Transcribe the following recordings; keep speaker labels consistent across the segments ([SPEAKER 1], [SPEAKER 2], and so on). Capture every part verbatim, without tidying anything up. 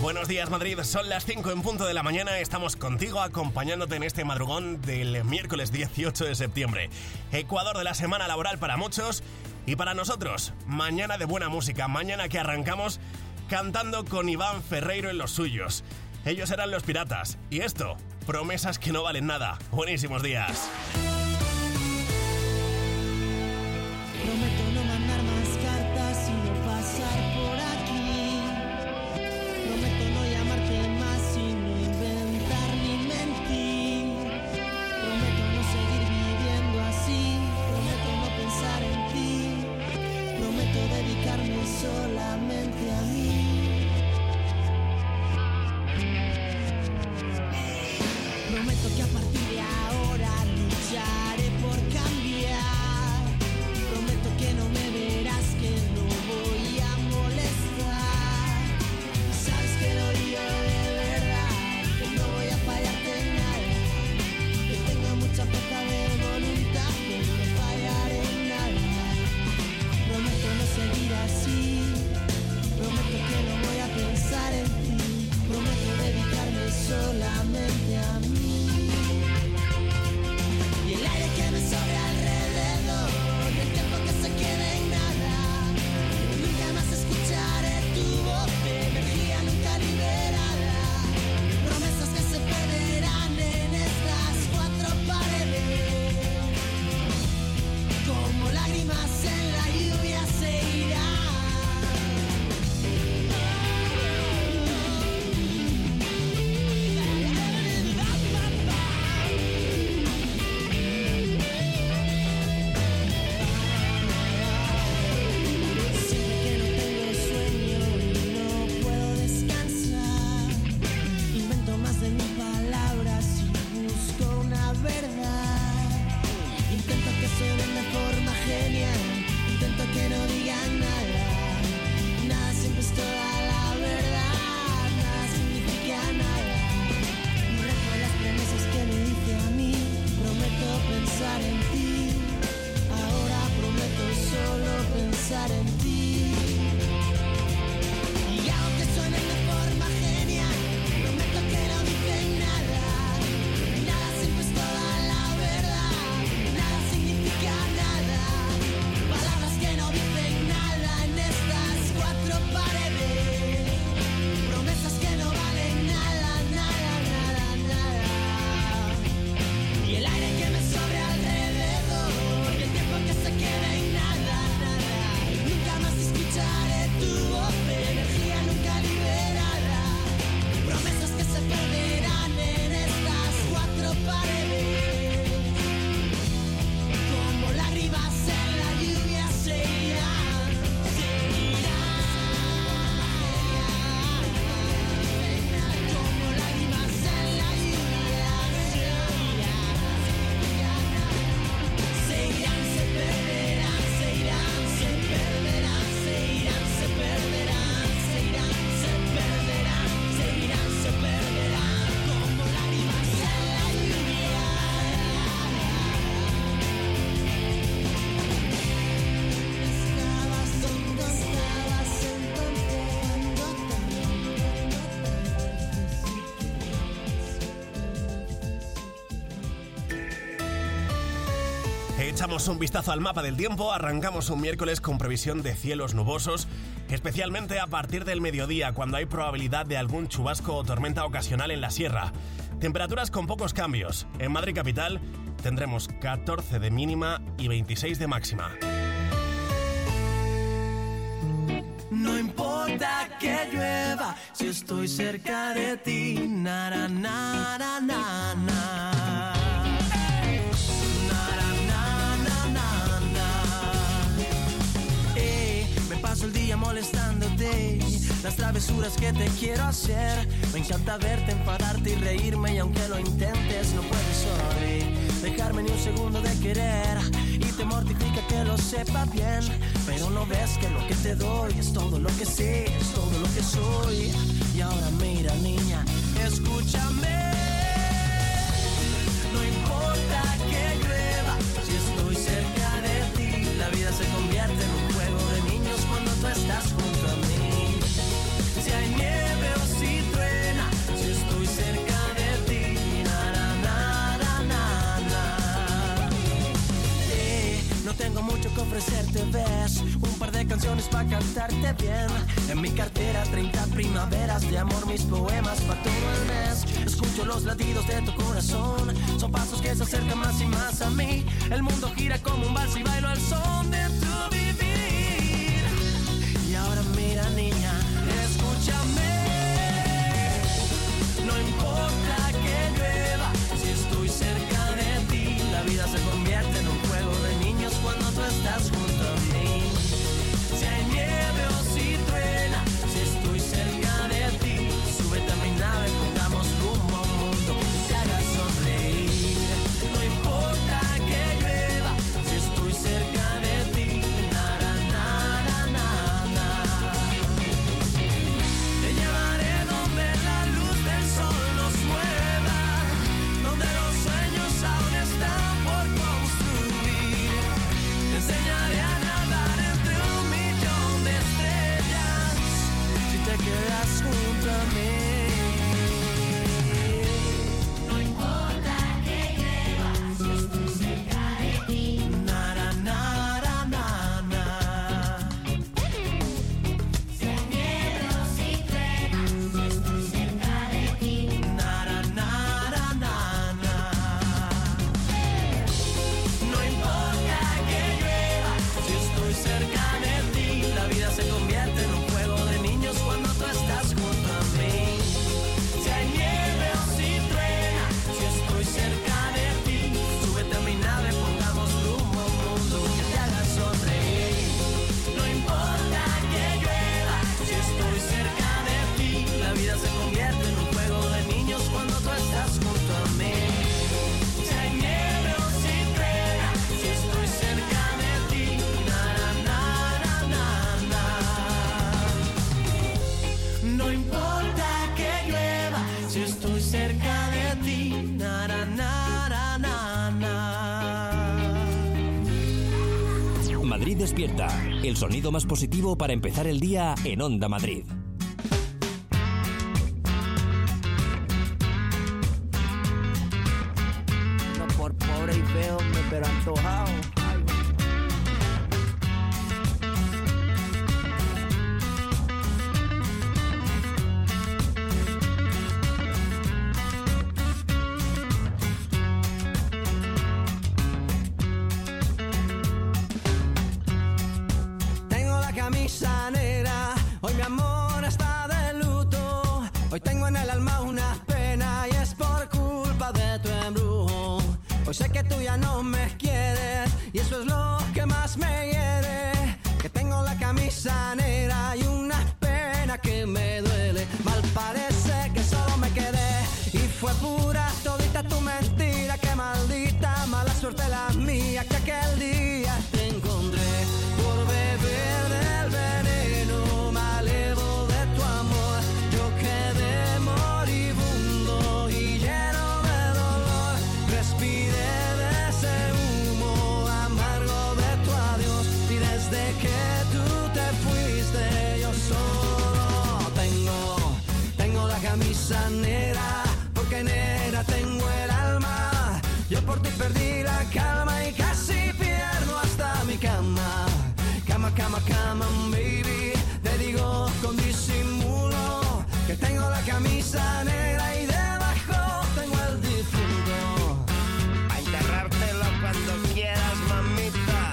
[SPEAKER 1] Buenos días, Madrid. Son las cinco en punto de la mañana. Estamos contigo acompañándote en este madrugón del miércoles dieciocho de septiembre. Ecuador de la semana laboral para muchos y para nosotros. Mañana de buena música. Mañana que arrancamos cantando con Iván Ferreiro en los suyos. Ellos eran Los Piratas. Y esto, promesas que no valen nada. Buenísimos días.
[SPEAKER 2] Prometo no mandar más cartas y no pasar por aquí. Prometo no llamarte más y no inventar ni mentir. Prometo no seguir viviendo así. Prometo no pensar en ti. Prometo dedicarme solamente a mí. Prometo que a partir de ahora lucharé por cambiar. Prometo que no me verás, que no voy a molestar. Sabes que lo digo de verdad, que no voy a fallarte en nada. Que tengo mucha fuerza de voluntad, que no fallaré en nada. Prometo no seguir así. Prometo que no voy a pensar en ti. Prometo dedicarme solamente a mí. Y el aire que me sobre alrededor, el tiempo que se quede en nada. Nunca más escucharé tu voz de energía nunca liberada. Promesas que se perderán en estas cuatro paredes. Como lágrimas en la lluvia se irán. Intento que no digan nada. Nada siempre es toda la verdad. Nada significa nada. No recuerdo las promesas que me dice a mí. Prometo pensar en ti. Ahora prometo solo pensar en ti. Y aunque suene de forma genial, prometo que no dicen nada. Nada siempre es toda la verdad. Nada significa nada. Palabras que no dicen nada en estas cuatro paredes. Promesas que no valen nada, nada, nada, nada. Y el aire que me sobre alrededor, y el tiempo que se quede en nada, nada. Nunca más escucharé tu voz de energía nunca liberada. Promesas que se perderán en estas cuatro paredes. Como lágrimas en la lluvia se irán, se irán. Como lágrimas en la lluvia se irán, se irán, se perderán, se irán, se perderán, se irán, se perderán, se irán, se perderán, se irán, se perderán. Como lágrimas en la lluvia. Estabas donde estabas
[SPEAKER 1] Echamos un vistazo al mapa del tiempo. Arrancamos un miércoles con previsión de cielos nubosos, especialmente a partir del mediodía, cuando hay probabilidad de algún chubasco o tormenta ocasional en la sierra. Temperaturas con pocos cambios. En Madrid capital tendremos catorce de mínima y veintiséis de máxima.
[SPEAKER 2] No importa que llueva si estoy cerca de ti. Na, na, na, na, na, na. Paso el día molestándote, las travesuras que te quiero hacer. Me encanta verte, enfadarte y reírme, y aunque lo intentes no puedes hoy dejarme ni un segundo de querer. Y te mortifica que lo sepa bien, pero no ves que lo que te doy es todo lo que sé, es todo lo que soy. Y ahora mira, niña, escúchame. No importa que llueva si estoy cerca de ti. La vida se convierte en un juego de niños cuando tú estás junto a mí. Si hay nieve o si
[SPEAKER 3] canciones pa' cantarte bien. En mi cartera treinta primaveras de amor, mis poemas pa' todo el mes. Escucho los latidos de tu corazón, son pasos que se acercan más y más a mí. El mundo gira como un vals y bailo al son de tu vivir. Y ahora mira, niña, escúchame. No importa que llueva, si estoy cerca de ti. La vida se convierte en un juego de niños cuando tú estás junto a mí. Si hay nieve o si truena, si estoy cerca de ti. Súbete a mi nave, pongamos rumbo a un mundo que te haga sonreír. No importa que llueva, si estoy cerca de ti. Nada, nada, nada. Te llevaré donde la luz del sol nos mueva, donde los sueños aún están por construir. Te enseñaré a nadar entre un millón de estrellas si te quedas junto a mí. No importa que llueva, si estoy cerca de ti. Nada, nada, nada. Si hay nieve o si truena, si estoy cerca de ti. Nada, nada, nada. No importa que llueva, si estoy cerca de ti. La vida se convierte en un juego de niños cuando tú estás junto a mí. Si hay nieve o si truena, si estoy cerca de ti. Súbete a mi nave, pongamos rumbo a un mundo que te haga sonreír. No importa que llueva, si estoy cerca de ti. La vida se convierte en un juego de niños cuando tú estás junto a mí. Si hay nieve o si truena, si estoy cerca de ti. Nada, nada, nada. No importa que llueva, si estoy cerca de ti. Nada, nada, nada.
[SPEAKER 4] Madrid despierta, el sonido más positivo para empezar el día en Onda Madrid.
[SPEAKER 3] No por pobre y feo, pero antojado. Tengo la camisa negra, hoy mi amor está de luto. Hoy tengo en el alma una pena y es por culpa de tu embrujo. Hoy sé que tú ya no me quieres y eso es lo que más me hiere. Que tengo la camisa negra y una pena que me duele. Mal parece que solo me quedé y fue pura todita tu mentira. Que maldita mala suerte la mía que aquel día te encontré por beber del veneno malevo de tu amor. Yo quedé moribundo y lleno de dolor. Respiré de ese humo amargo de tu adiós y desde que tú te fuiste yo solo tengo, tengo la camisa negra porque negra tengo el alma. Yo por ti perdí la calma y casi pierdo hasta mi cama. Cama, cama, cama, baby. Te digo con disimulo que tengo la camisa negra y debajo tengo el difunto. A enterrártelo cuando quieras, mamita.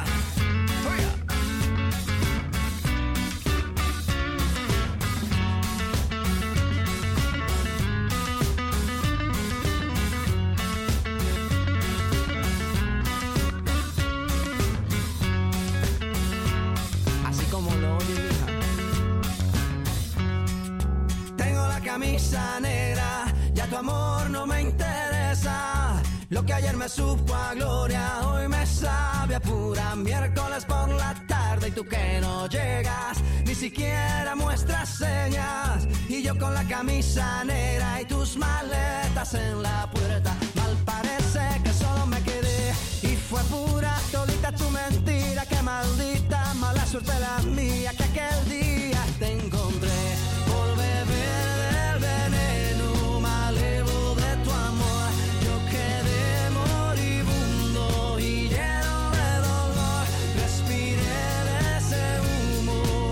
[SPEAKER 3] Así como lo oyes, hija. Tengo la camisa negra, ya tu amor no me interesa. Lo que ayer me supo a gloria, hoy me sabe a pura. Miércoles por la tarde y tú que no llegas, ni siquiera muestras señas. Y yo con la camisa negra y tus maletas en la puerta. Mal parece que solo me quedé y fue pura todita tu mentira. Que maldita mala suerte la mía que aquel día te encontré por beber del veneno malevo de tu amor. Yo quedé moribundo y lleno de dolor. Respiré de ese humo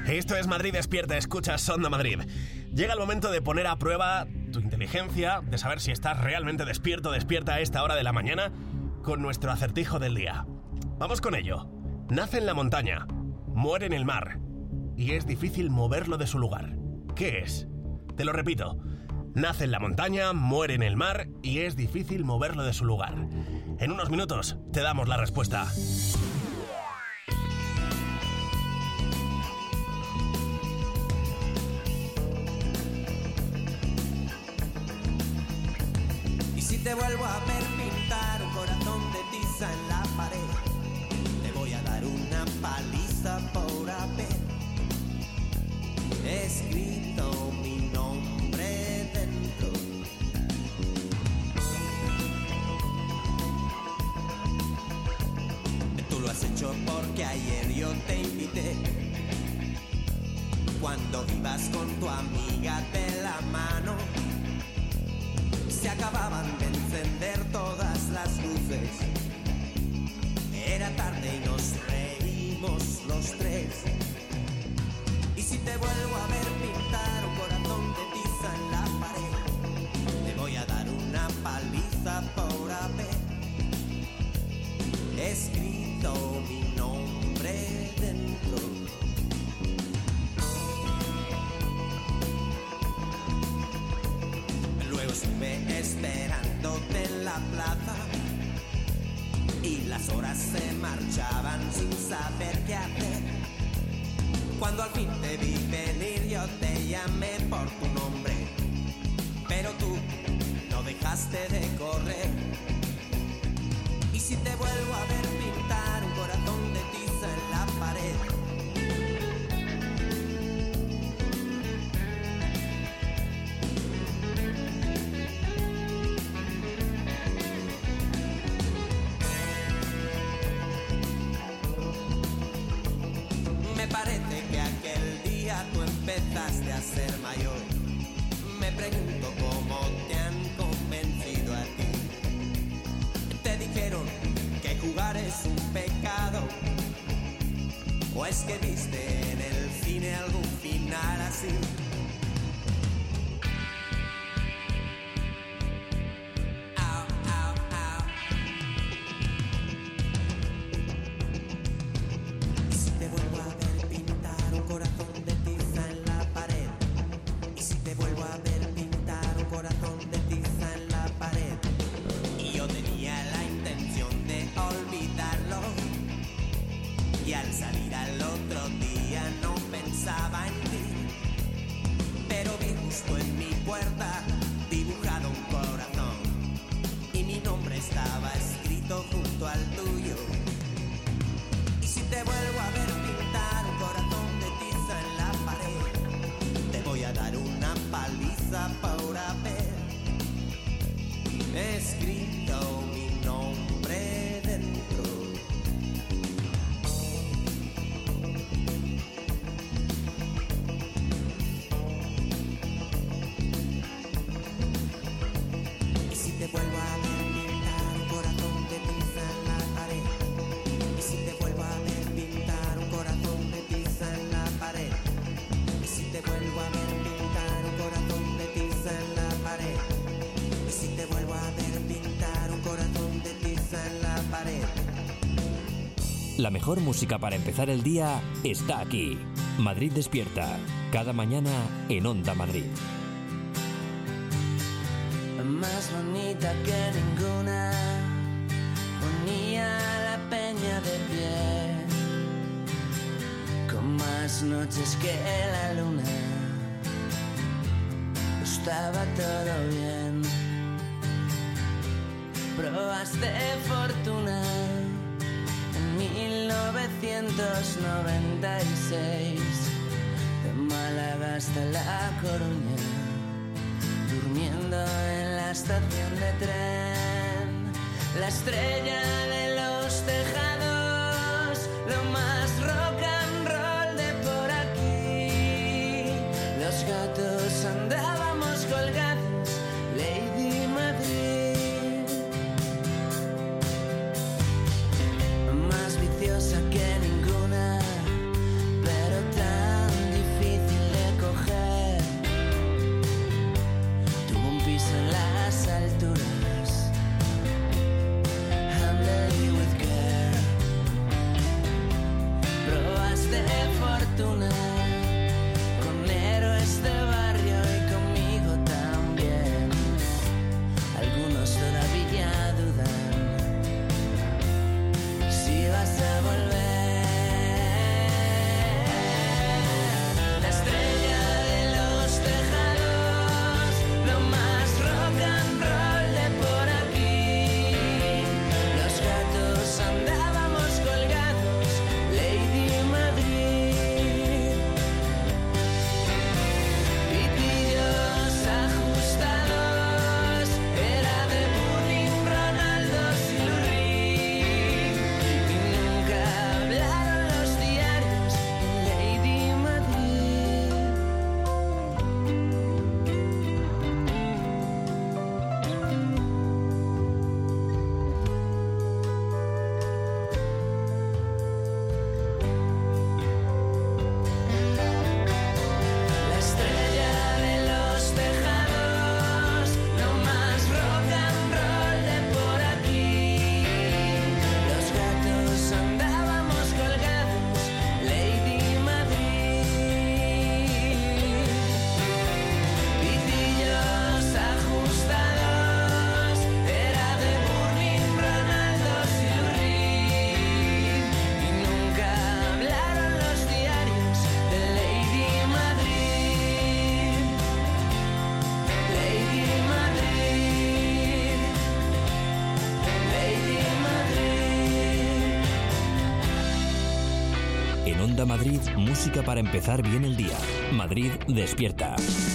[SPEAKER 1] Esto es Madrid Despierta, escuchas Onda Madrid. Llega el momento de poner a prueba tu inteligencia, de saber si estás realmente despierto o despierta a esta hora de la mañana con nuestro acertijo del día. Vamos con ello. Nace en la montaña, muere en el mar y es difícil moverlo de su lugar. ¿Qué es? Te lo repito. Nace en la montaña, muere en el mar y es difícil moverlo de su lugar. En unos minutos te damos la respuesta.
[SPEAKER 3] Y si te vuelvo a ver pintar un corazón de tiza en la pared, te voy a dar una paliza por haber escrito mi nombre dentro. Tú lo has hecho porque ayer yo te invité, cuando ibas con tu amiga de la mano. Se acababan de encender todas las luces. Era tarde y nos reímos los tres. Y si te vuelvo a ver pintar un corazón de tiza en la pared, te voy a dar una paliza por haber escrito mi nombre dentro. Luego estuve esperándote en la plaza y las horas se marchaban sin saber qué hacer. Cuando al fin te vi venir yo te llamé por tu nombre, pero tú no dejaste de correr. Y si te vuelvo a ver pintar un corazón de tiza en la pared, tú empezaste a ser mayor. Me pregunto cómo te han convencido a ti. Te dijeron que jugar es un pecado, o es que viste en el cine algún final así. Y al salir al otro día no pensaba en ti, pero vi justo en mi puerta dibujado un corazón y mi nombre estaba escrito junto al tuyo. Y si te vuelvo a ver pintar un corazón de tiza en la pared, te voy a dar una paliza por haber escrito mi nombre dentro. Te vuelvo a ver pintar un corazón de tiza en la pared. Y si te vuelvo a ver pintar un corazón de tiza en la pared. Y si te vuelvo a ver pintar un corazón de tiza en la pared. Y si te vuelvo a ver pintar un corazón de tiza en la pared.
[SPEAKER 4] La mejor música para empezar el día está aquí. Madrid Despierta, cada mañana en Onda Madrid.
[SPEAKER 3] Más bonita que ninguna, unía la peña de pie, con más noches que la luna, estaba todo bien. Probaste fortuna en mil novecientos noventa y seis, de Málaga hasta La Coruña, durmiendo en la estación de tren, la estrella de los tejados, lo más rock and roll de por aquí. Los gatos andábamos colgados, Lady Madrid, más viciosa que ninguna, pero tan túnel con héroes de barrio y conmigo también. Algunos todavía dudan si vas a volver. La estrella de los tejados, lo más rock and roll de por aquí. Los gatos andábamos colgados, Lady Madrid. Pitillos ajustados, era de Burning, Ronaldo y Lurie. Y nunca hablaron los diarios, Lady Madrid. La estrella de los tejados, lo más rock and roll de por aquí. Los gatos andábamos colgados, Lady Madrid. Pitillos ajustados, era de Burning, Ronaldo y Lurie. Y nunca hablaron los diarios de Lady Madrid. Lady Madrid. Lady Madrid.
[SPEAKER 4] En Onda Madrid, música para empezar bien el día. Madrid despierta.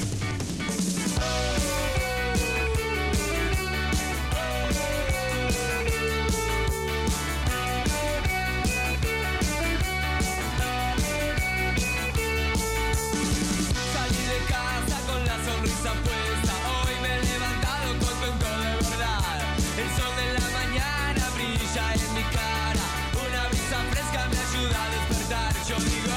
[SPEAKER 3] Salí de casa con la sonrisa puesta. Hoy me he levantado contento de verdad. El sol de la mañana brilla en mi cara. Una brisa fresca me ayuda a despertar. Yo digo,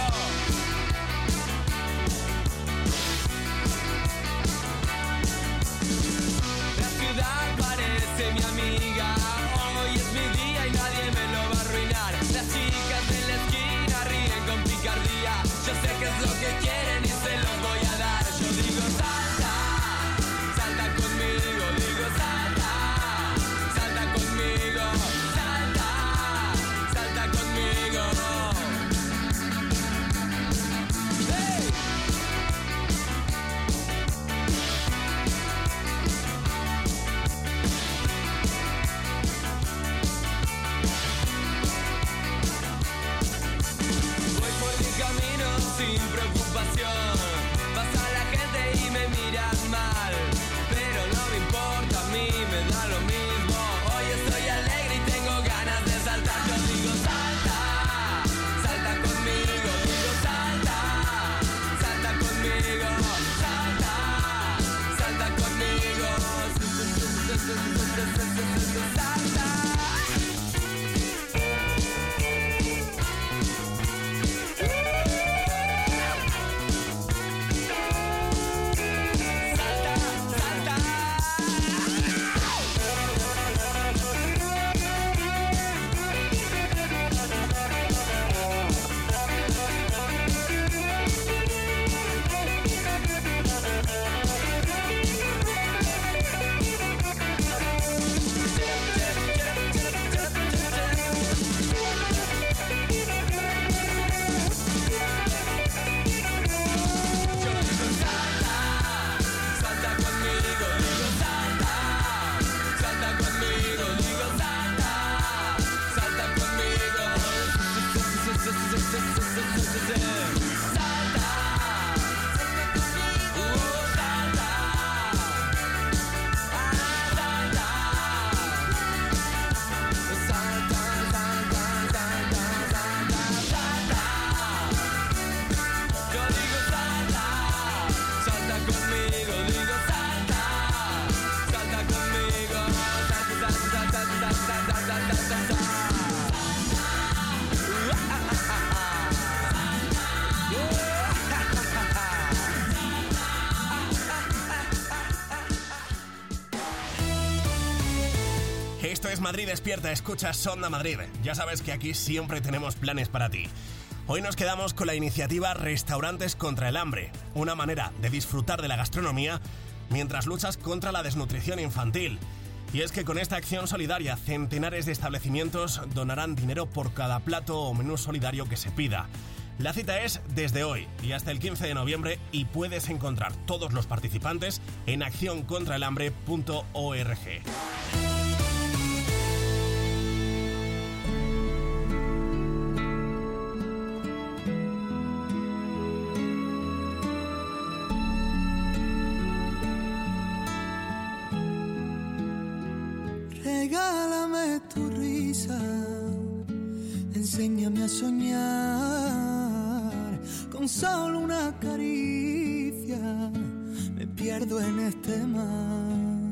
[SPEAKER 3] la ciudad parece mi amiga. Hoy es mi día y nadie me lo va a arruinar. Las chicas de la esquina ríen con picardía. Yo sé que es lo que quieren y se los voy a dar. Yo digo salta, salta conmigo. Digo salta, salta conmigo. Salta, salta conmigo. ¡Hey! Voy por mi camino sin preocupación. Pasa la gente y me miran mal, pero no me importa, a mí me da lo mismo. Hoy estoy alegre y tengo ganas de saltar. Yo digo salta, salta conmigo. Digo salta, salta conmigo. Salta, salta conmigo. Salta.
[SPEAKER 1] Esto es Madrid Despierta, escuchas Onda Madrid. Ya sabes que aquí siempre tenemos planes para ti. Hoy nos quedamos con la iniciativa Restaurantes contra el Hambre, una manera de disfrutar de la gastronomía mientras luchas contra la desnutrición infantil. Y es que con esta acción solidaria, centenares de establecimientos donarán dinero por cada plato o menú solidario que se pida. La cita es desde hoy y hasta el quince de noviembre y puedes encontrar todos los participantes en acción contra el hambre punto org.
[SPEAKER 3] Regálame tu risa, enséñame a soñar, con solo una caricia me pierdo en este mar.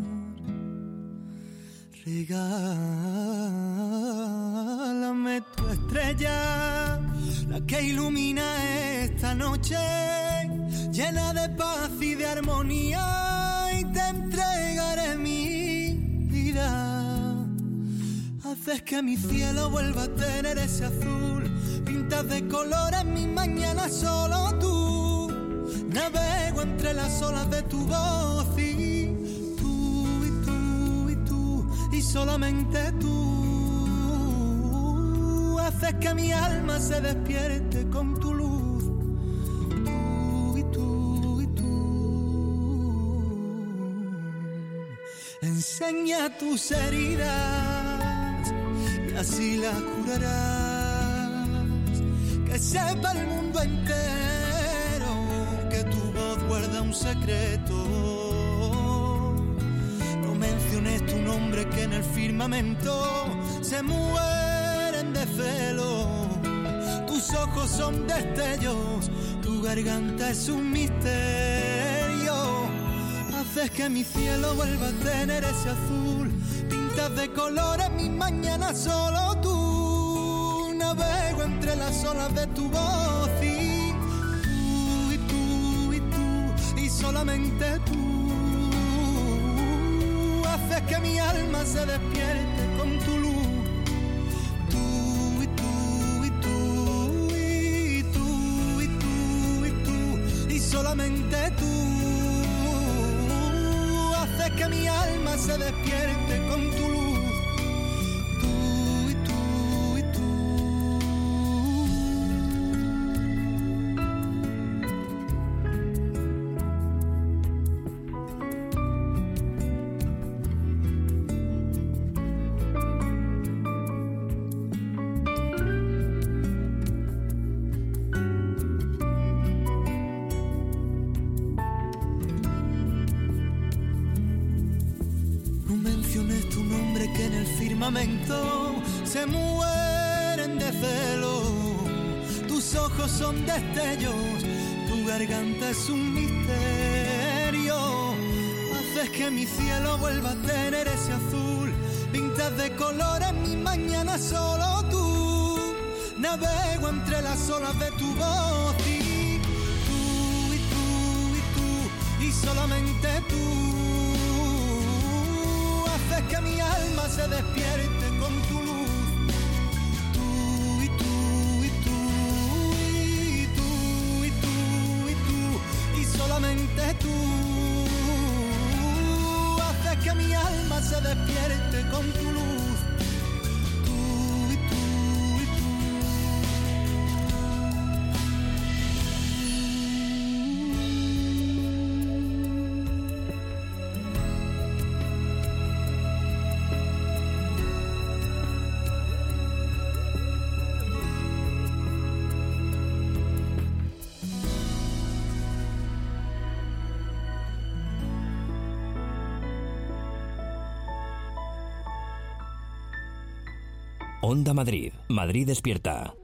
[SPEAKER 3] Regálame tu estrella, la que ilumina esta noche, llena de paz y de armonía, y te entregaré mi vida. Haces que mi cielo vuelva a tener ese azul, pintas de colores mis mañanas solo tú. Navego entre las olas de tu voz y tú, y tú, y tú, y solamente tú. Haces que mi alma se despierte con tu luz, tú y tú, y tú. Enseña tus heridas, así la curarás, que sepa el mundo entero que tu voz guarda un secreto. No menciones tu nombre, que en el firmamento se mueren de celo. Tus ojos son destellos, tu garganta es un misterio. Haces que mi cielo vuelva a tener ese azul, de colores mis mañanas solo tú. Navego entre las olas de tu voz y tú, y tú, y tú, y solamente tú. Haces que mi alma se despierte con tu luz, tú, y tú, y tú, y tú, y tú, y tú, y solamente tú. Haces que mi alma se despierte con tu luz. Se mueren de celo, tus ojos son destellos, tu garganta es un misterio. Haces que mi cielo vuelva a tener ese azul, pintas de colores mis mañanas solo tú. Navego entre las olas de tu voz y tú, y tú, y tú, y solamente tú. Haces que mi alma se despierte con tu luz, tú, y tú, y tú, y tú, y tú, y tú, y solamente tú. Haces que mi alma se despierte con tu luz, tú, y tú, y tú.
[SPEAKER 4] Onda Madrid. Madrid despierta.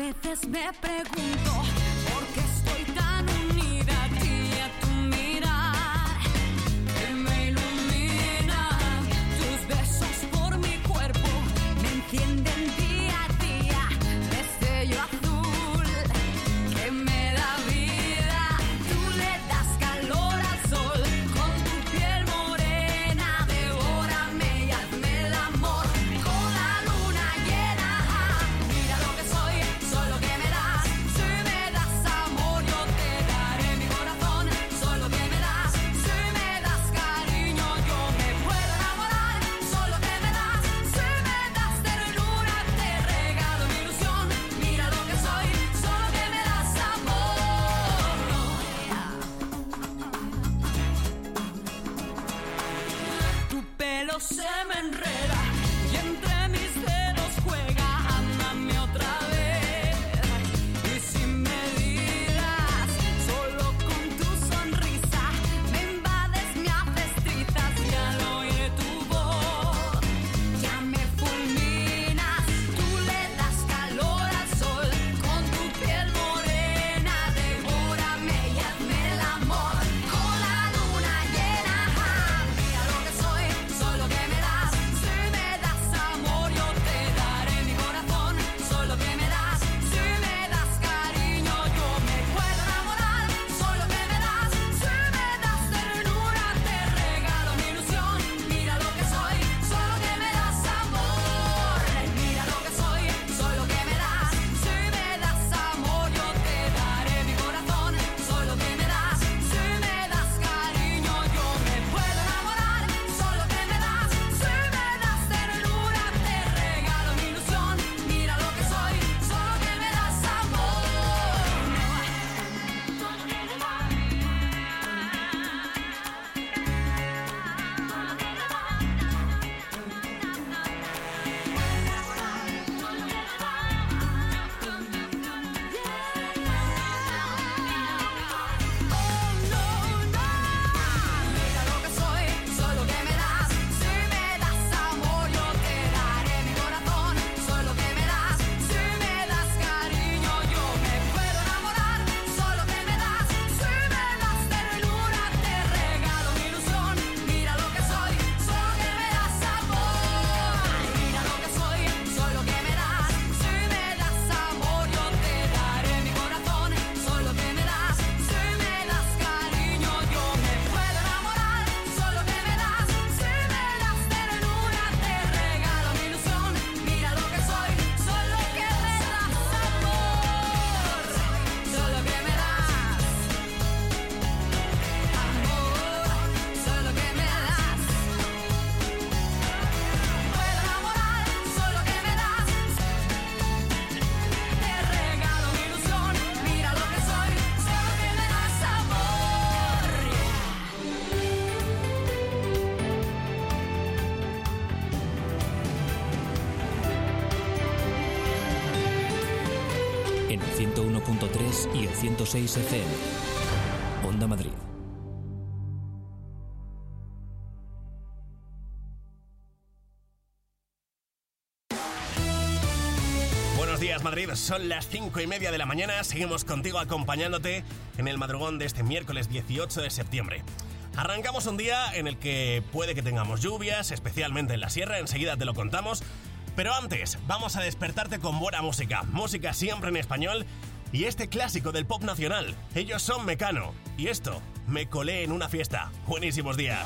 [SPEAKER 5] veces me pregunto por qué estoy tan unida a ti y a tu mirar que me ilumina. Tus besos por mi cuerpo me encienden día a día. Destello azul que me da vida. Tú le das calor al sol con tu piel morena. Devórame y hazme el amor con la luna llena. Mira lo que soy, solo que me das. Si me das amor yo te daré mi corazón. Solo que me das, si me das cariño yo me puedo enamorar. Solo que me das, si me das ternura te regalo mi ilusión. Mira lo que soy, solo que me das amor. Tu pelo se me enreda y entre mis dedos juega. Ámame otra vez y sin medidas, solo con tu sonrisa me invades, me haces trizas y al oír tu voz ya me fulminas. Tú le das calor al sol con tu piel morena. Devórame y hazme el amor con la luna llena. Mira lo que soy, solo que me das. Si me das amor yo te daré mi corazón. Solo que me das, si me das cariño yo me puedo enamorar. Solo que me das, si me das ternura te regalo mi ilusión. Mira lo que soy, solo que me das amor. Mira lo que soy, solo que me das. Si me das amor yo te daré mi corazón. Solo que me das, si me das cariño yo me puedo enamorar. Solo que me das, si me das ternura te regalo mi ilusión. Mira lo que soy, solo que me das amor. Mira lo que soy, solo que me das. Si me das amor yo te daré mi corazón. Solo que me das, si me das cariño yo me puedo enamorar. Solo que me das, si me das ternura te regalo mi ilusión. Mira lo que soy, solo que me das amor. Mira lo que soy, solo que me das. Si me das amor yo te daré mi corazón. Solo que me das, si me das cariño yo me puedo enamorar. Solo que me das, si me das ternura te regalo mi ilusión. Mira lo que soy, solo que me das amor. Solo que me das amor. Solo que me das. Puedo enamorar. Solo que me das. Te regalo mi ilusión. Mira lo que soy, solo que me das amor.
[SPEAKER 4] En el ciento uno punto tres y el ciento seis F M. Onda Madrid.
[SPEAKER 1] Buenos días, Madrid. Son las cinco y media de la mañana. Seguimos contigo acompañándote en el madrugón de este miércoles dieciocho de septiembre. Arrancamos un día en el que puede que tengamos lluvias, especialmente en la sierra. Enseguida te lo contamos. Pero antes, vamos a despertarte con buena música. Música siempre en español. Y este clásico del pop nacional. Ellos son Mecano. Y esto, Me colé en una fiesta. Buenísimos días.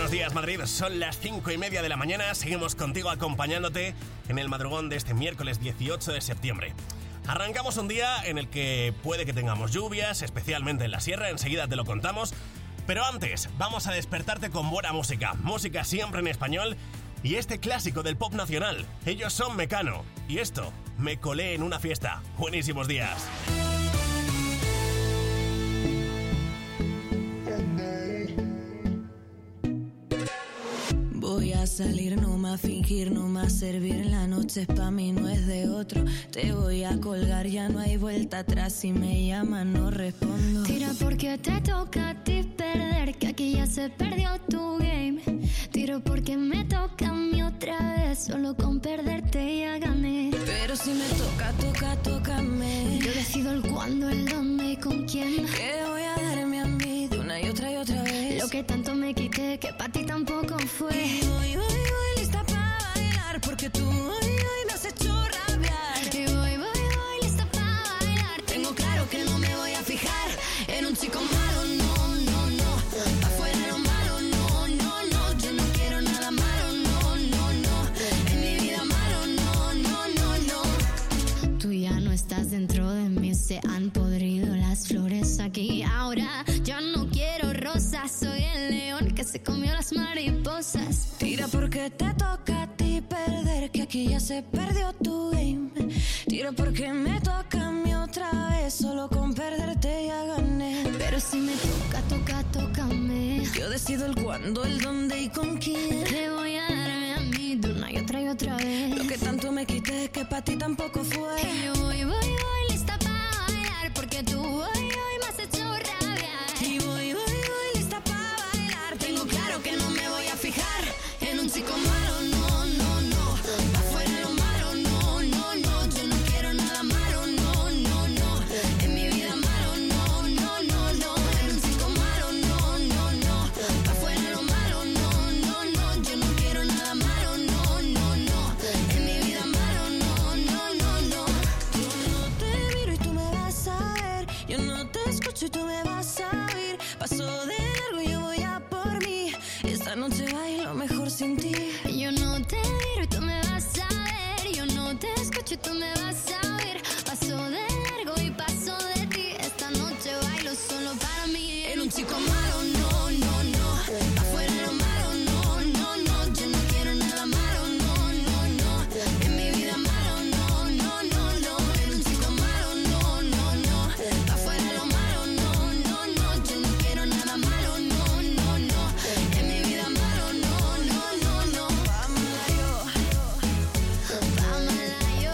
[SPEAKER 1] Buenos días, Madrid. Son las cinco y media de la mañana. Seguimos contigo acompañándote en el madrugón de este miércoles dieciocho de septiembre. Arrancamos un día en el que puede que tengamos lluvias, especialmente en la sierra. Enseguida te lo contamos. Pero antes, vamos a despertarte con buena música. Música siempre en español. Y este clásico del pop nacional. Ellos son Mecano. Y esto, Me colé en una fiesta. Buenísimos días.
[SPEAKER 6] Voy a salir, no más fingir, no más servir. La noche es pa' mí, no es de otro. Te voy a colgar, ya no hay vuelta atrás. Si me llaman, no respondo.
[SPEAKER 7] Tira porque te toca a ti perder, que aquí ya se perdió tu game. Tiro porque me toca a mí otra vez, solo con perderte ya gané.
[SPEAKER 6] Pero si me toca, toca, tócame.
[SPEAKER 7] Yo decido el cuándo, el dónde y con quién.
[SPEAKER 6] Que voy a darme a mí de una y otra y otra vez.
[SPEAKER 7] Lo que tanto me quité, que pa' ti tampoco fue.
[SPEAKER 6] Y voy, voy, voy lista pa' bailar, porque tú hoy, hoy me has hecho rabiar.
[SPEAKER 7] Y voy, voy, voy lista pa' bailar.
[SPEAKER 6] Tengo claro que no me voy a fijar en un chico malo, no, no, no. Pa' fuera lo malo, no, no, no. Yo no quiero nada malo, no, no, no. En mi vida malo, no, no, no, no.
[SPEAKER 7] Tú ya no estás dentro de mí, se han podrido las flores aquí. Ahora yo no quiero rosas, soy el león que se comió las mariposas.
[SPEAKER 6] Tira porque te toca a ti perder, que aquí ya se perdió tu game. Tira porque me toca a mí otra vez, solo con perderte ya gané.
[SPEAKER 7] Pero si me toca, toca, tócame.
[SPEAKER 6] Yo decido el cuándo, el dónde y con quién.
[SPEAKER 7] Te voy a darme a mí de una y otra y otra vez.
[SPEAKER 6] Lo que tanto me quité, que pa' ti tampoco fue.
[SPEAKER 7] Y yo voy, voy, voy lista pa' bailar, porque tú hoy, hoy me has hecho rabiar.
[SPEAKER 6] Y voy, voy, voy lista pa' bailar. Tengo claro que no me voy a fijar en un chico malo, no, no, no. Pa' fuera lo malo, no, no, no. Yo no quiero nada malo, no, no, no. En mi vida malo, no, no, no, no. En un chico malo, no, no, no. Pa' fuera lo malo, no, no, no. Yo no quiero nada malo, no, no, no. En mi vida malo, no, no, no, no. Yo no te miro y tú me vas a ver. Yo no te escucho y tú me vas a oír. Paso de largo y yo voy a por mí. Esta noche bailo mejor sin ti.
[SPEAKER 7] Yo no te miro y tú me vas a ver. Yo no te escucho y tú me vas a oír. Paso de largo y paso de ti. Esta noche bailo solo para mí.
[SPEAKER 6] En un chico malo, no, no, no. Pa' fuera lo malo, no, no, no. Yo no quiero nada malo, no, no, no. En mi vida malo, no, no, no, no. En un chico malo, no, no, no. Pa' fuera lo malo, no, no, no. Yo no quiero nada malo, no, no, no. En mi vida malo, no, no, no, no. Vámonos yo,
[SPEAKER 7] Vámonos yo,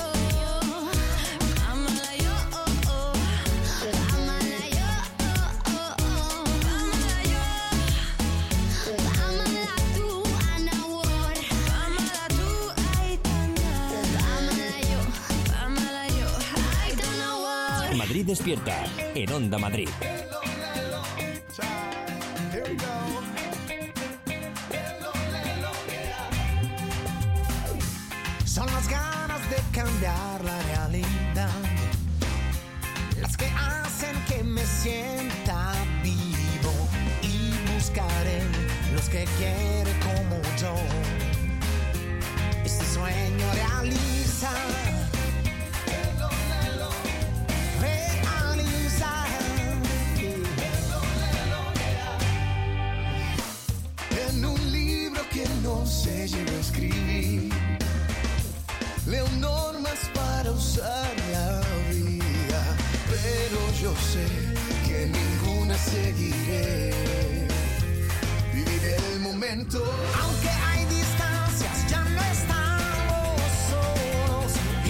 [SPEAKER 6] vámonos yo, oh, oh.
[SPEAKER 7] vámonos yo, oh, oh, oh.
[SPEAKER 6] Vámonos yo,
[SPEAKER 7] Vámonos tú, Ana Ward.
[SPEAKER 6] vámonos tú, Aitana.
[SPEAKER 7] Vámonos yo.
[SPEAKER 6] Vámonos yo, Aitana Ward.
[SPEAKER 4] Madrid despierta en Onda Madrid.
[SPEAKER 3] Son las ganas de cambiar la realidad las que hacen que me sienta vivo, y buscaré los que quieren como yo. Este sueño realiza, realiza. En un libro que no se llegó a escribir, leo normas para usar la vida, pero yo sé que ninguna seguiré. Viviré el momento, aunque hay distancias, ya no estamos solos.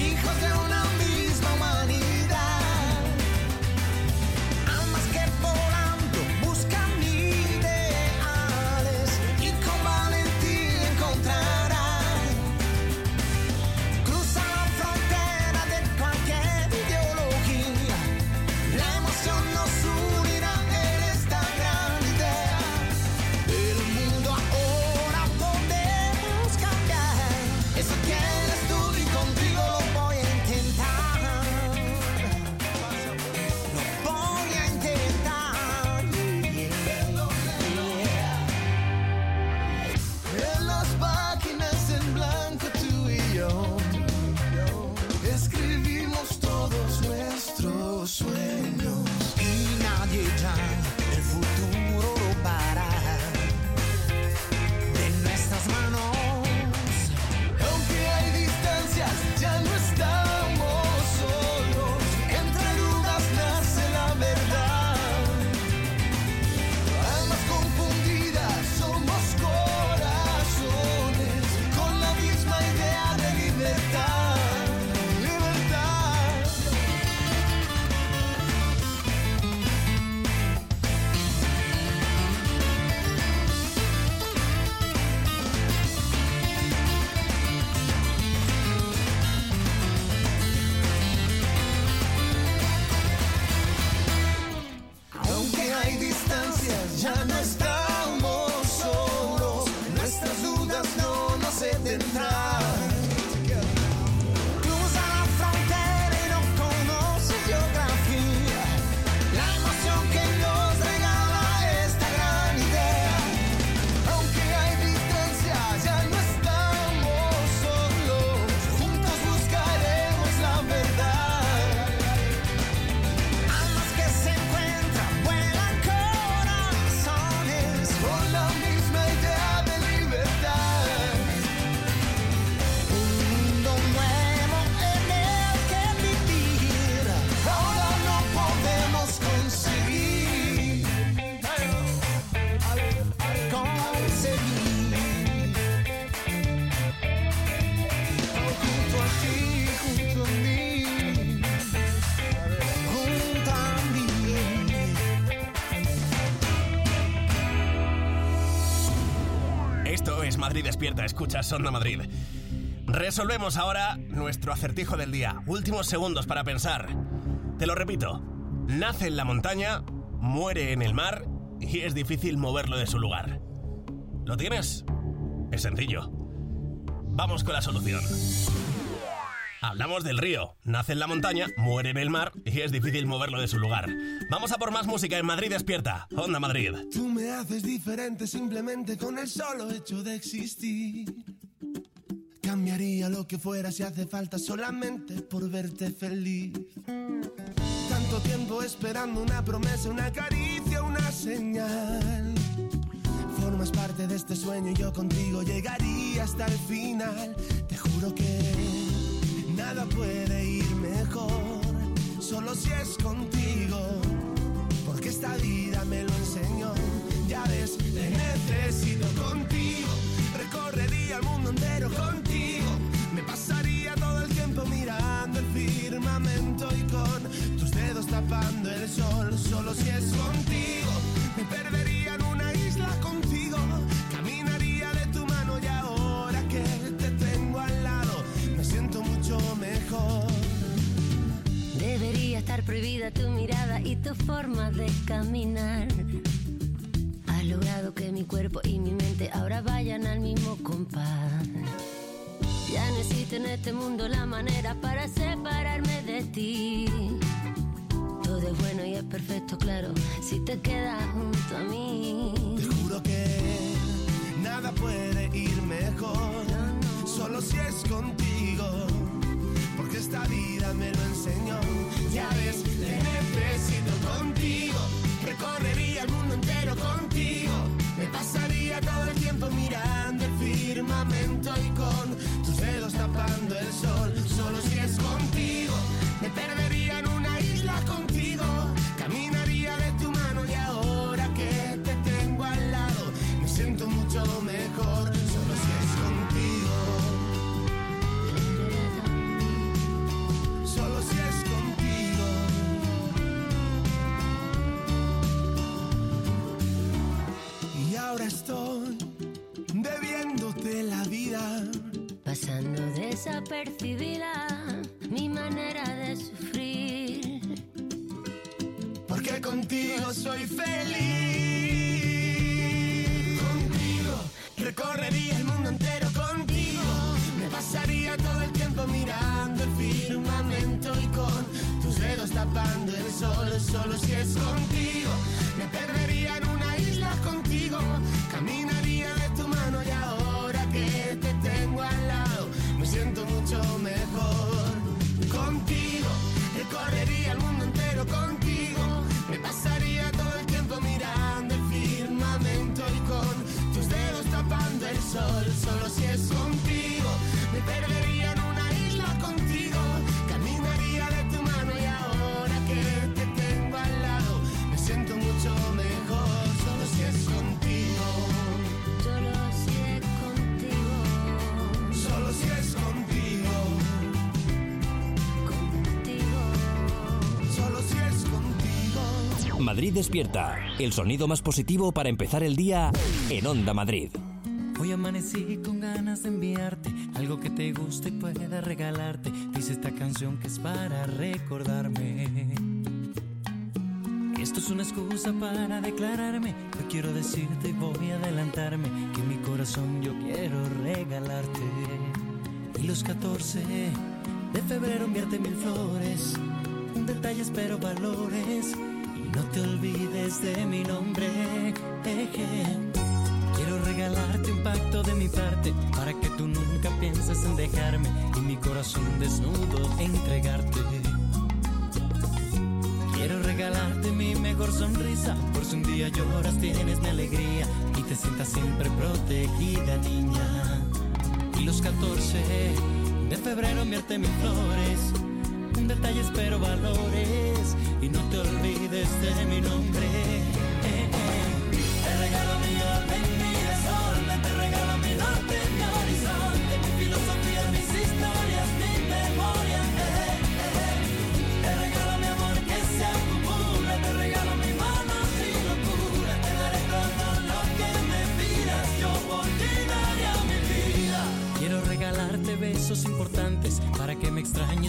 [SPEAKER 1] Es Madrid Despierta, escuchas Onda Madrid. Resolvemos ahora nuestro acertijo del día. Últimos segundos para pensar. Te lo repito. Nace en la montaña, muere en el mar y es difícil moverlo de su lugar. ¿Lo tienes? Es sencillo. Vamos con la solución. Hablamos del río. Nace en la montaña, muere en el mar y es difícil moverlo de su lugar. Vamos a por más música en Madrid Despierta. Onda Madrid.
[SPEAKER 8] Tú me haces diferente simplemente con el solo hecho de existir. Cambiaría lo que fuera si hace falta solamente por verte feliz. Tanto tiempo esperando una promesa, una caricia, una señal. Formas parte de este sueño y yo contigo llegaría hasta el final. Te juro que nada puede ir mejor, solo si es contigo, porque esta vida me lo enseñó. Ya ves, te necesito contigo, recorrería el mundo entero contigo. Me pasaría todo el tiempo mirando el firmamento y con tus dedos tapando el sol. Solo si es contigo, me perdería en una isla contigo. Caminaría de tu mano y ahora que te tengo al lado me siento mucho mejor.
[SPEAKER 9] Debería estar prohibida tu mirada y tu forma de caminar. Has logrado que mi cuerpo y mi mente ahora vayan al mismo compás. Ya no existe en este mundo la manera para separarme de ti. Todo es bueno y es perfecto, claro, si te quedas junto a mí.
[SPEAKER 8] Te juro que nada puede ir mejor, no, no. Solo si es contigo, porque esta vida me lo enseñó. Ya ves, te necesito contigo, recorrería el mundo entero contigo. Me pasaría todo el tiempo mirando el firmamento y con tus dedos tapando el sol. Solo si es contigo, me perdería en una isla contigo. Caminaría de tu mano y ahora que te tengo al lado me siento mucho mejor. Solo si es contigo, solo si es contigo. Y ahora estoy debiéndote la vida,
[SPEAKER 9] pasando desapercibida mi manera de sufrir.
[SPEAKER 8] Porque contigo soy feliz. Contigo recorrería el mundo entero contigo. Me pasaría todo el tiempo mirando el firmamento y con tus dedos tapando el sol. Solo si es contigo, me perdería en una isla contigo. Caminaría de tu mano y ahora que te tengo al lado me siento mucho mejor. Contigo recorrería el mundo entero contigo. Me pasaría todo el tiempo mirando el firmamento y con tus dedos tapando el sol. Solo si es contigo, me perdería en una isla contigo. Caminaría de tu mano y ahora que te tengo al lado me siento mucho mejor. Solo si es contigo,
[SPEAKER 9] Solo si es contigo,
[SPEAKER 8] solo si es contigo,
[SPEAKER 9] contigo.
[SPEAKER 8] solo si es contigo.
[SPEAKER 4] Madrid Despierta, el sonido más positivo para empezar el día en Onda Madrid.
[SPEAKER 10] Hoy amanecí con ganas de enviarte algo que te guste y pueda regalarte. Dice esta canción que es para recordarme. Esto es una excusa para declararme. Yo quiero decirte y voy a adelantarme que en mi corazón yo quiero regalarte. Y los catorce de febrero enviarte mil flores, un detalle espero valores y no te olvides de mi nombre. Eje. Quiero regalarte un pacto de mi parte para que tú nunca pienses en dejarme y mi corazón desnudo entregarte. Quiero regalarte mi mejor sonrisa, por si un día lloras tienes mi alegría y te sientas siempre protegida, niña. Y los catorce de febrero enviarte mil flores, un detalle espero valores y no te olvides de mi nombre. Eh, eh. Te regalo mi orden, mi desorden, te regalo mi norte, mi horizonte, mi filosofía, mis historias, mi memoria. Eh, eh. Te regalo mi amor que se acumula, te regalo mi mano, mi locura, te daré todo lo que me pidas, yo por ti daría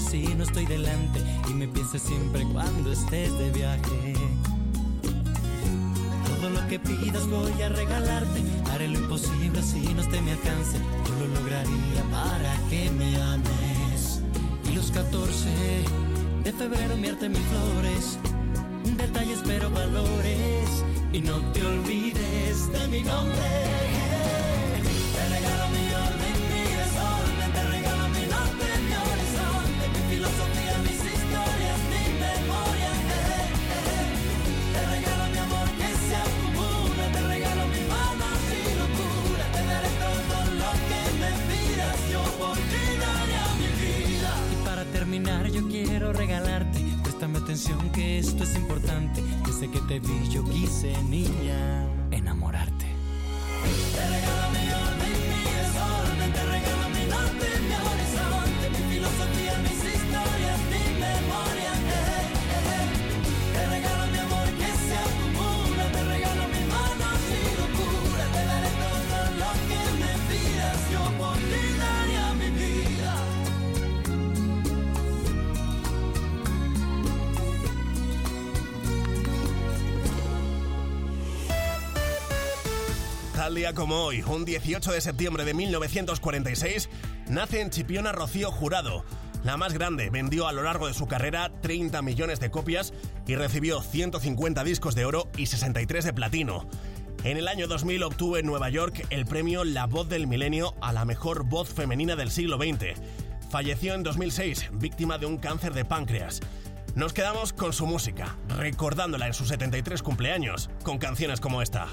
[SPEAKER 10] si no estoy delante y me pienses siempre cuando estés de viaje. Todo lo que pidas voy a regalarte, haré lo imposible si no esté a mi alcance, yo lo lograría para que me ames. Y los catorce de febrero enviarte mis flores, detalles pero valores, y no te olvides de mi nombre. Te regalo mi orden, mi desorden, te regalo mi norte, mi horizonte, mi filosofía, mis historias, mi memoria. Eh, eh. Te regalo mi amor que se acumula, te regalo mi mano y locura, te daré todo lo que me pidas, yo por ti daría mi vida. Y para terminar yo quiero regalarte, préstame atención que esto es importante, desde que te vi yo quise, niña, enamorarte. Te regalo mi orden, mi desorden, te regalo mi norte, mi horizonte, mi filosofía, mis historias, mi memoria. Eh, eh, eh. Te regalo mi amor que se acumula, te regalo mi mano y locura, te daré todo lo que me pidas, yo por ti daría mi vida.
[SPEAKER 1] Tal día como hoy, un dieciocho de septiembre de mil novecientos cuarenta y seis, nace en Chipiona Rocío Jurado. La más grande, vendió a lo largo de su carrera treinta millones de copias y recibió ciento cincuenta discos de oro y sesenta y tres de platino. En el año dos mil obtuvo en Nueva York el premio La Voz del Milenio a la mejor voz femenina del siglo veinte. Falleció en dos mil seis, víctima de un cáncer de páncreas. Nos quedamos con su música, recordándola en sus setenta y tres cumpleaños, con canciones como esta.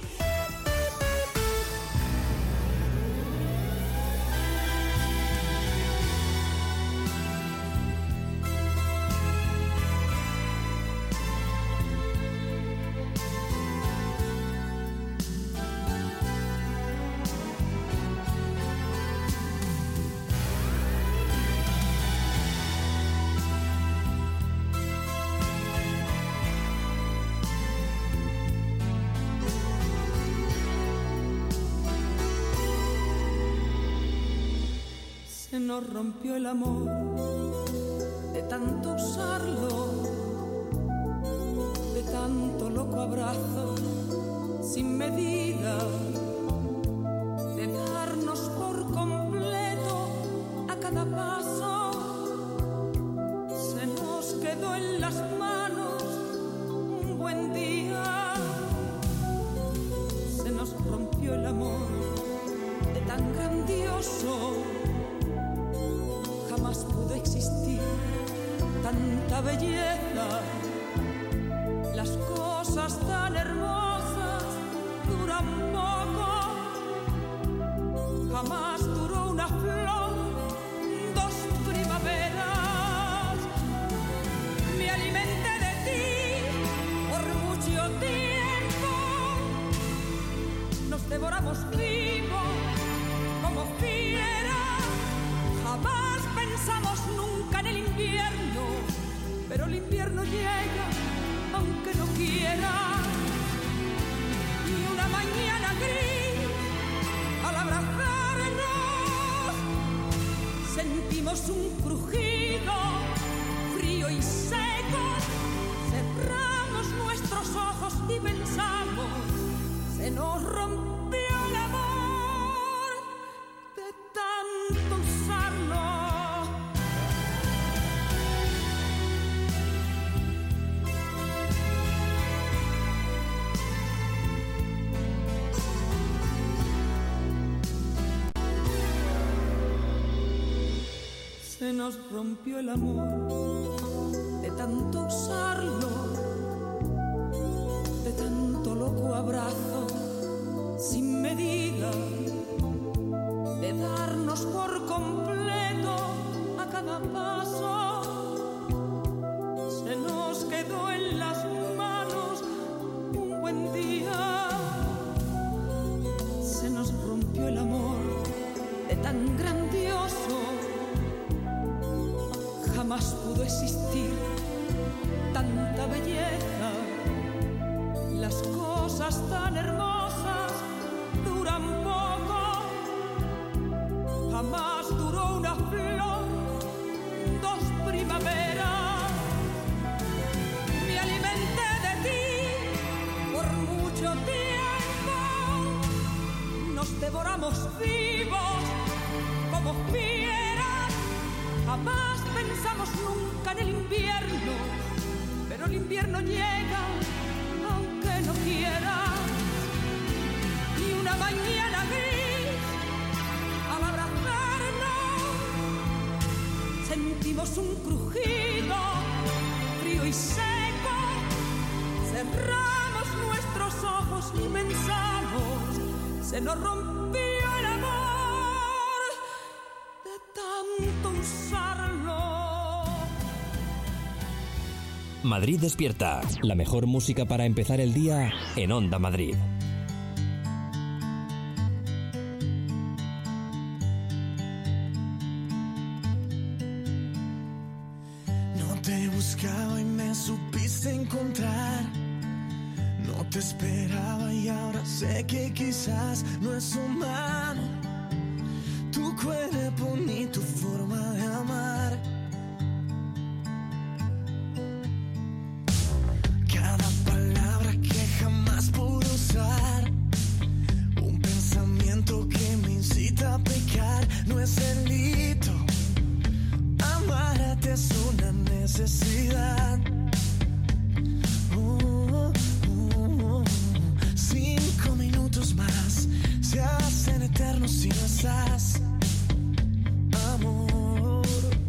[SPEAKER 5] Se nos rompió el amor de tanto usarlo, de tanto loco abrazo sin medida, de darnos por completo a cada paso. Se nos quedó en las manos un buen día, se nos rompió el amor de tan grandioso. Jamás pudo existir tanta belleza, las cosas tan hermosas duran poco. Jamás duró una flor, dos primaveras. Me alimenté de ti por mucho tiempo, nos devoramos vivos como fieras. Jamás pensamos nunca en el invierno, pero el invierno llega aunque no quiera. Y una mañana gris, al abrazarnos, sentimos un crujido frío y seco. Cerramos nuestros ojos y pensamos, se nos rompió el amor de tanto usarlo. Se nos rompió el amor de tanto usarlo, de tanto loco abrazo sin medida, de darnos por completo a cada paso. Se nos quedó en las manos un buen día, se nos rompió el amor de tan grandioso. Jamás pudo existir tanta belleza, las cosas tan hermosas duran poco. Jamás duró una flor, dos primaveras. mucho tiempo nos devoramos vivos como fieras. Jamás pensamos nunca en el invierno, pero el invierno llega aunque no quiera. Y una mañana gris, al abrazarnos, sentimos un crujido frío y seco. Cerramos nuestros ojos y pensamos, se nos rompió el amor de tanto usarlo.
[SPEAKER 4] Madrid despierta. La mejor música para empezar el día en Onda Madrid.
[SPEAKER 8] No te buscaba y me supiste encontrar. No te esperaba y ahora sé que quizás no es humano tu cuerpo ni tu forma de amar. Cada palabra que jamás pude usar, un pensamiento que me incita a pecar. No es delito, amarte es una necesidad. Cinco minutos más se hacen eternos si no estás, amor.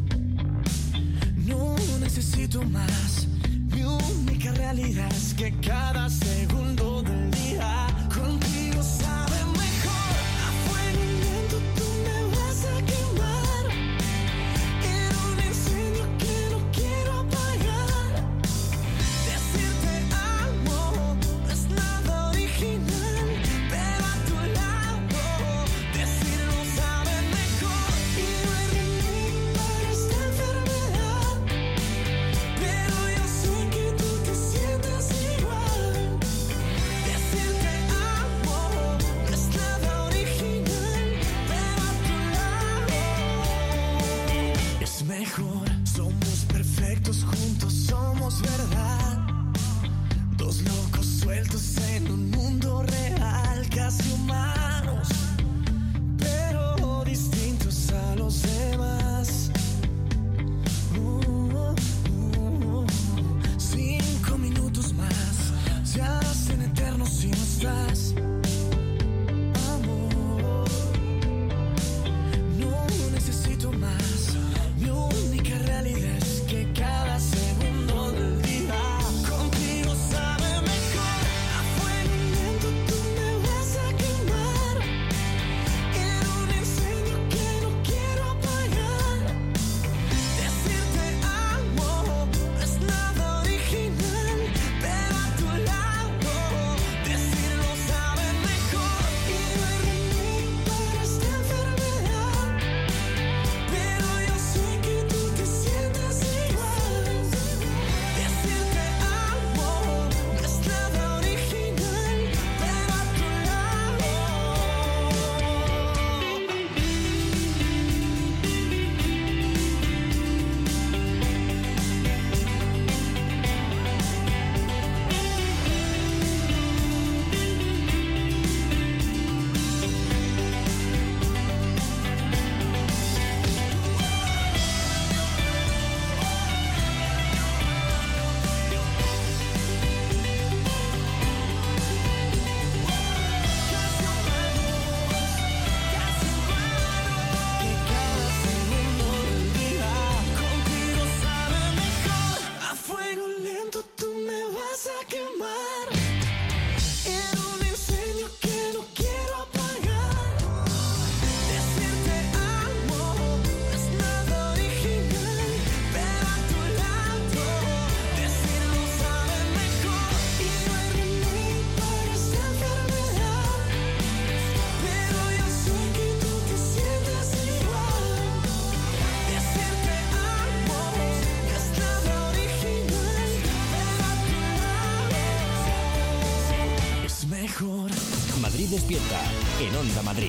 [SPEAKER 8] No necesito más. Mi única realidad es que cada segundo del día contigo sabe mejor. A fuego lento tú me vas a quemar. Era un incendio que no quiero apagar. Decirte amo no es nada original, pero a tu lado decirlo sabe mejor. Y no hay remedio para esta enfermedad, pero yo sé que tú te sientes igual. Decirte amo no es nada original, pero a tu lado es mejor. Somos perfectos juntos, somos verdad. Dos locos sueltos en un mundo real, casi humanos, pero distintos a los demás. Uh, uh, uh. Cinco minutos más se hacen eternos si no estás, amor. No necesito más. Mi única realidad es que cada segundo del día contigo sabe mejor. A fuego lento tú me vas a quemar. Era un incendio que no quiero apagar. Decirte amo no es nada original, pero a tu lado decirlo sabe mejor. Y no hay remedio para esta enfermedad, pero yo sé que tú te sientes igual. Decirte amo no es nada original, pero a tu lado. Que cada segundo del día contigo sabe mejor. A fuego lento tú me vas a quemar. Era un incendio que no quiero apagar. Decirte amo no es nada original, pero a tu lado decirlo sabe mejor. Y no hay remedio para esta enfermedad, pero yo sé que tú te sientes igual. Decirte amo no es nada original, pero a tu lado es mejor.
[SPEAKER 4] Madrid despierta en Onda Madrid.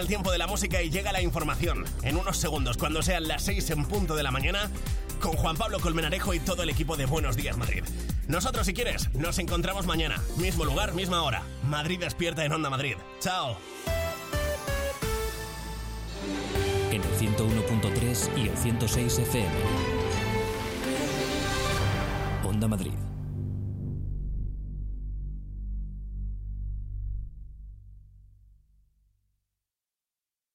[SPEAKER 1] el tiempo de la música y llega la información. En unos segundos, cuando sean las seis en punto de la mañana, con Juan Pablo Colmenarejo y todo el equipo de Buenos Días Madrid. Nosotros, si quieres, nos encontramos mañana. Mismo lugar, misma hora. Madrid despierta en Onda Madrid. ¡Chao!
[SPEAKER 4] En el ciento uno punto tres y el ciento seis F M. Onda Madrid.